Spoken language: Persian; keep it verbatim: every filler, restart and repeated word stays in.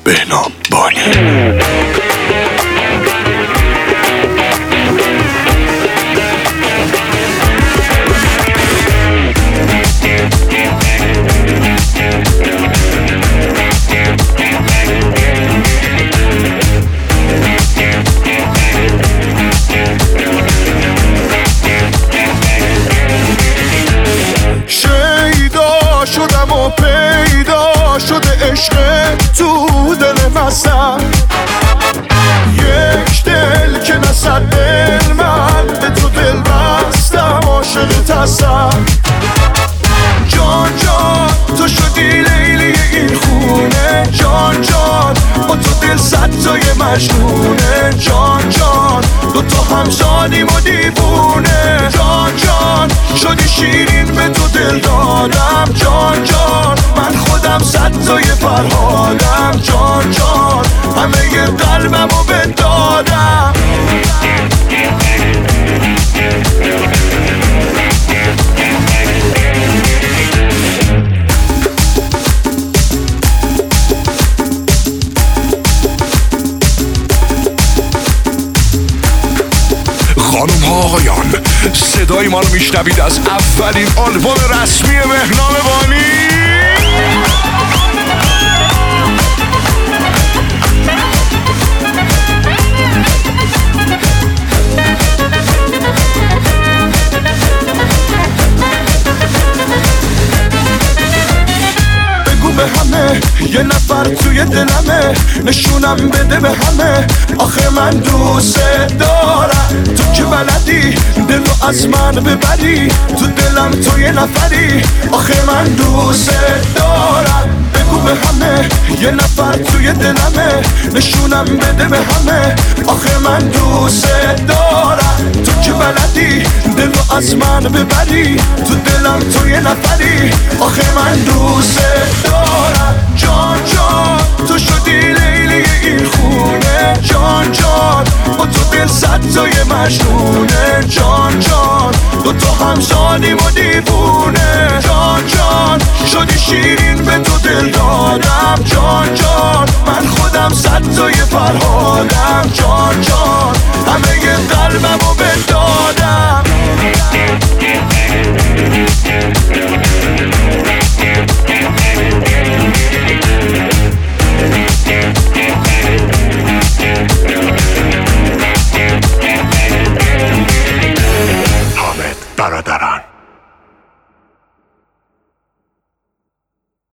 بهنام بانی. شیدا شدم و پیدا شده عشق تو دل مستم، یک دل که نصد دل من به تو دل بستم، عاشقت هستم. جان جان تو شدی لیلی این خونه، جان جان با تو دل صد تای مجنونه، جان جان دو تا همزادیم و دیوونه، جان جان شدی شیرین به تو دل دادم، جان جان من خودم صد تای فرهادم، جان جان همه ی قلبم رو بدادم. خانم ها آقایان، صدای ما رو میشنوید از اولین آلبوم رسمی بهنام بانی. به همه یه نفر توی دلمه، نشونم بده به همه، آخه من دوست دارم. تو که بلدی دلو از من ببری، تو دلم تو یه نفری، آخه من دوست دارم. بگو به همه یه نفر توی دلمه، نشونم بده به همه، آخه من دوست دارم. تو که بلدی دلو از من ببری، تو دلم تو یه نفری، آخه من دوست دارم.